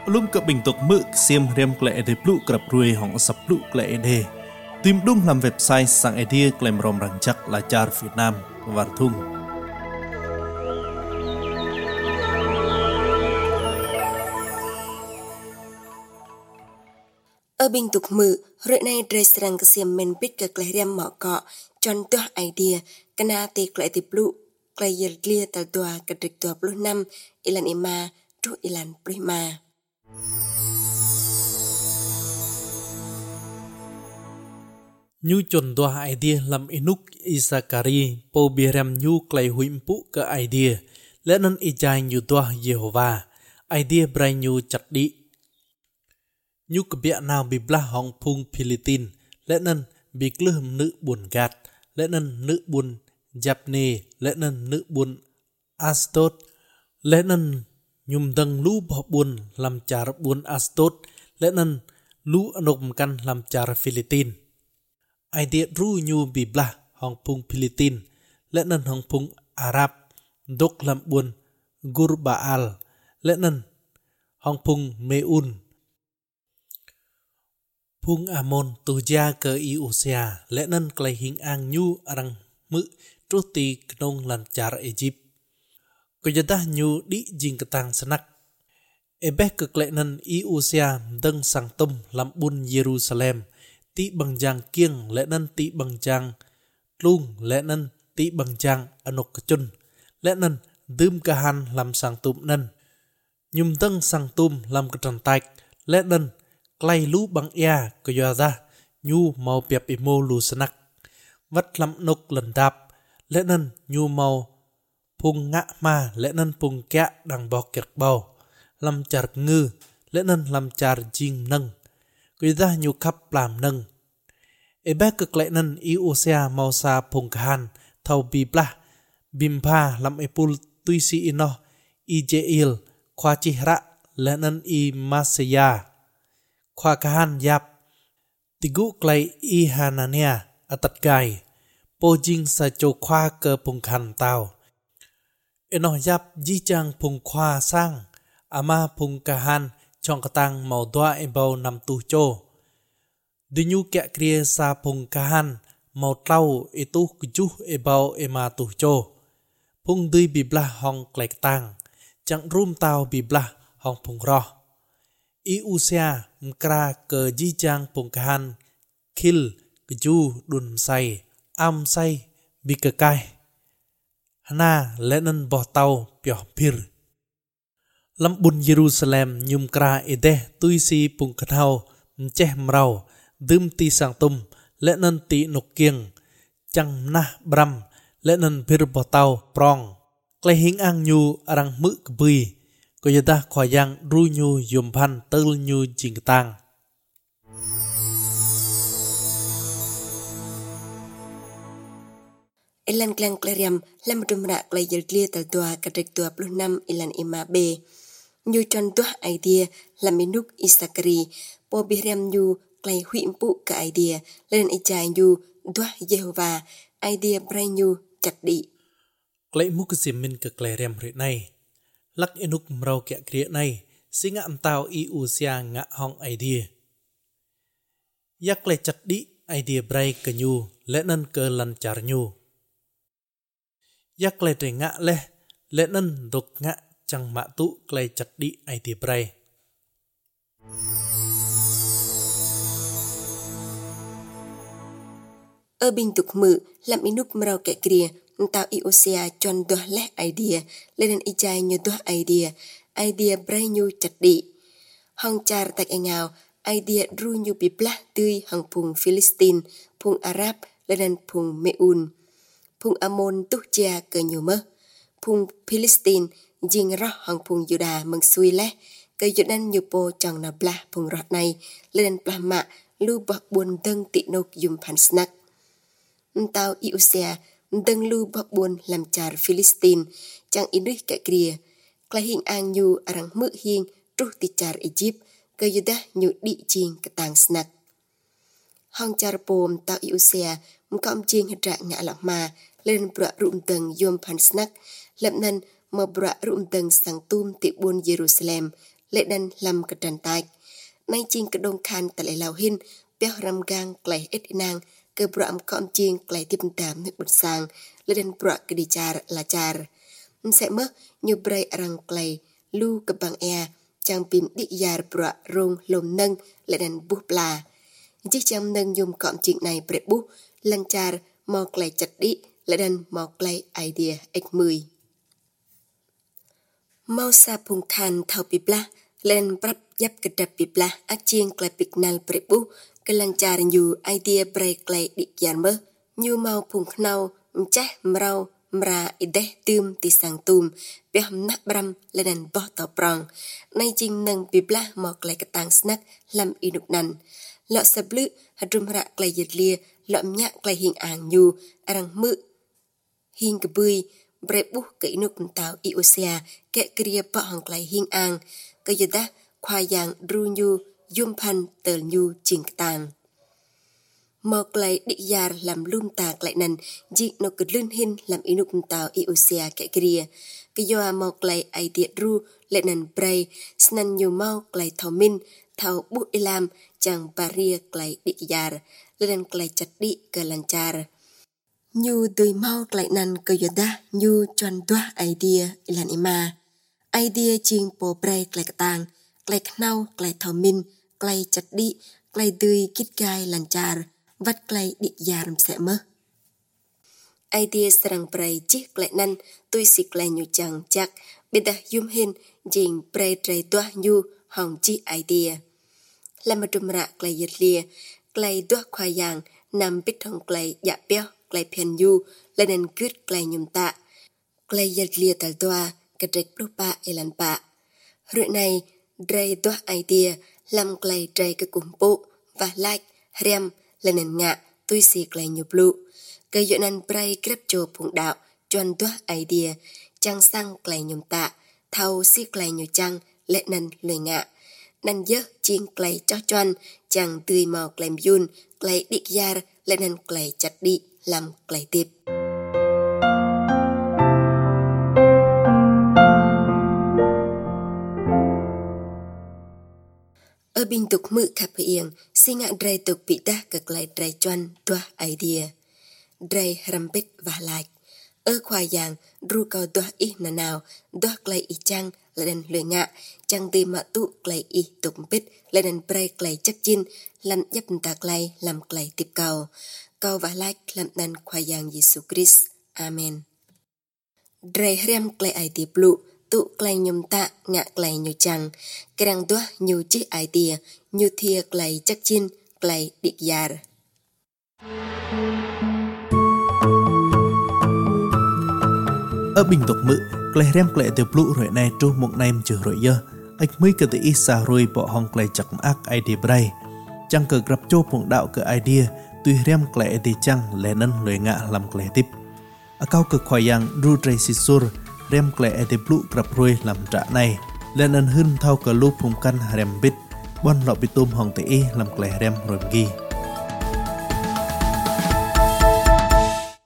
Lum cập bình tục mực xiêm riêng lệ để blu cập ruồi hỏng sập blu lệ đề tìm đúng làm website sang idea claim rom răng chắc là char Việt Nam và thung ở bình tục mực rồi nay dres răng xiêm men bít cái clay riêng mỏ cọ chọn tua idea kana tê clay tê blu clay yer clear tal tua cái trịch tua blu năm ilan ima tru ilan prima Nhu chọn doa idea lam inuk isakari po biram nhu clay huimpu ke idea lenan ijai nhu doa Jehovah idea brai nhu chặt đi nhu kebia nào bibla hong pung Philippines lenan biklum nữ buồn gạt lenan nữ buồn Japne lenan nữ buồn Astot lenan nhum dang lu bỏ buồn làm char buồn Astot lenan lu anom kan làm char Philippines idea ru nhu bibla hong pung Philippines lenan hong pung Arab dok lam buồn Gurbaal lenan hong pung Meun pung Amon tuja ke Iusia lenan klai hing ang nhu arang mu truti knong lan char Egypt ko jada nhu di jing ketang senak ebe ke klenan Iusia deng sang tum lam bun Jerusalem ti bằng jang kieng lenan ti bằng jang lung lenan ti bằng jang anok kechun lenan dum kahan lam sang tum nan nhum deng sang tum lam ketrantaik lenan klai lu bằng ya ko yada nhu mau piap imo lu senak vat lam nok lendap lenan nhu mau pung ngạ ma lenan pung kya dang bok kiek bao lam char ngư lenan lam char jing nang ko yada nhu khap lam nang ebe ke klenan Iusia mau sa pung kahan thau bibla bimpa lam epul tuisi ino Ijeil kwa chihra lenan I Masaya kwa kahan yap tigu klai I Hanania atat gai po jing sa cho kwa ke pung khan tao eno yap ji chang pung kwa sang ama pung kahan chong katang mau doa ebau nam tu cho dinyu kya kria sa pung kahan mau tau itu kujuh ebau ema tu cho pung dui bibla hong klai tang chang rum tao bibla hong pung roh Iusia mkra ke ji chang pung kahan kil kuju dun sai am sai bikakai hana lenan bo tau pyo pir lam bun Jerusalem nhum kra ede tuisi pung kathau mcheh mrau dum ti sang tum lenan ti nok kieng chang nah bram lenan pir bo tau prong klai hing ang nyu arang mu kbui ko yada khwa yang ru nyu yum phan tel nyu jing tang ilan klang klariam lam dumra klai yer clear tal tua ka trịch tua plus 5 ilan ima b nyu chon tua idea lam minuk isakari po bihram nyu klai huimpu ka idea len ijai nyu tua Jehovah idea brai nyu chặt đi klai mu ksim min ka klariam ri nai lak enuk mrau kya kria nai singa amtau Iusia nga hong idea yak le chặt đi idea brai ka nyu lenan ke lan char nyu yak le te nga le lenan dok nga chang ma tu klai chặt đi idea brai ở bình tục mực lam inuk mrau kya kria tao Iusia chọn tua leh idea lenan ijai nyu tua idea brai nyu chặt đi hong char tak engao idea ru nyu bibla tươi hong pung Philistine pung Arab lenan pung Meun pung Amon tu chia ke nyu mơ pung Philistine jing roh hong pung Juda meng sui leh ke Jordan nyu po chang na bla pung roh này lenan bla ma lu bak buồn dâng tị nok yum phan snak tao Iusia dâng lu bak buồn làm char Philistine chang inui ka kria klai hing ang nyu arang mu hing tru ti char Egypt ke yuda nyu di jing ketang snak hong char pom tao Iusia mkom jing hra nga la ma lên bra rum tầng yom phan snak lam nan ma bra rum tầng sang tum ti buôn Jerusalem lệ đần làm cái trần tạch. Nay chiên cái đông khan tại lại lào hin, béo ram gang klei ít nang, cái bọm con chiên klei tiếp tạm nước bột sang, lệ đần bọm cái đi char là char. Sẽ mất như bray răng klei, lu cái bằng e, chàng pin đi yar bọm rong lồm nâng, lệ đần bút la. Chiếc chăm nâng dùng cọm chuyện này bệ bút, lăng char, mò klei chặt đi, lệ đần mò klei idea x10. Mau sa phung khan thao pipla, lên prap yap cái đập pipla, ác chiên klei piknal bệ bút, cái lăng char như idea bray klei đi yar mơ, như mau phung knau, mchah mrau, mra ideh tươm ti sang tùm, bé hầm nát bram lên đàn bó tàu prong. Nay chinh nâng pipla mò klei cái tang snack, làm y nục nằn. Lọ sập lự, hạt rùm rạ klei giật lia, lọ nhạc klei hình ảng nhu, arang mự. Hình cái bươi, bray bút cái nục tàu Iosia, kẹ kia bọ hong klei hình ảng, cái giật đá, khoa giang ru nhu, yum pan tờ nhu chinh tàng. Mò klei đi yar làm lum tạc lại nần, dị nó cứ lươn hình làm y nục tàu Iosia kẹ kia. Cái doa mò klei ai tiệt ru, lại nần bray, snan nhu mau klei thao min, thao bút ilam, chàng paria klei đi yar, lên klei chặt đi ke lancar. Nhu tùy mau klei nan ke yoda, nhu chuan doa idea ilan ima. Idea ching po bray klei katang, klei knau, klei thao min, klei chặt đi, klei tùy kít gai lancar, vắt klei đi yar sẽ mơ. Idea serang bray chích klei nan, tùy si klei nhu chang chak, bida yum hin, jing bray tray doa nhu, hong chi idea. Làm một trùm rạ klei giật lia, klei doa khoa giang, nằm bít hong klei dạ béo, klei phiền nhu, lên nền cướt klei nhùm tạ. Klei giật lia tal doa, cái trạch bố ba elan ba. Rồi này, dray doa idea, làm klei dray cái cùng bộ, và like, rem, lên nền ngạ, tùy si klei nhu blue. Cái dụ nền bray grep cho phụng đạo, chuan doa idea, chang sang klei nhùm tạ, thao si klei nhu chang, lệ nền lười ngạ. Năn dơ chiên klei cho choan, chàng tươi màu klei yun, klei đi yar, lên năn klei chặt đi, làm klei tiếp. Ở bình tục mự khắp hiền, sinh ngạ dray tục bị ta cực klei dray choan, doa idea. Dray rambit và like. Ở khoa giang, ru cao doa y nà nào, doa klei y chang, lên năn lười ngạ, chàng tươi mạ tụ klei y tục bít, lên năn bray klei chắc chin, làm dấp ta klei, làm klei tiếp cầu. Cầu và like làm năn khoa giang Giêsu Christ. Amen. Dray rem klei ai tiếp lụ, tụ klei nhum tạ, ngạ klei nhu chang, kerang doa nhu chi idea, nhu thia klei chắc chin, klei đi yar. Ở bình tục mự, klei rem klei tiếp lụ rồi này trú một nem chữ rồi dơ. Ách mới cơ ý xa rồi bỏ hong klei chắc ác idea bray. Chăng cơ grab cho phụng đạo cơ idea, tuy rem klei thì chăng lẽ nân lưỡi ngạ làm klei tiếp. Ở cao cực khoai yang ru tray sisur, rem klei tiếp lụ grab rồi làm trả này. Lẽ nân hưng thao cơ lũ phụng căn rem bít, bon lọ bị tôm hong tế làm klei rem rồi ghi.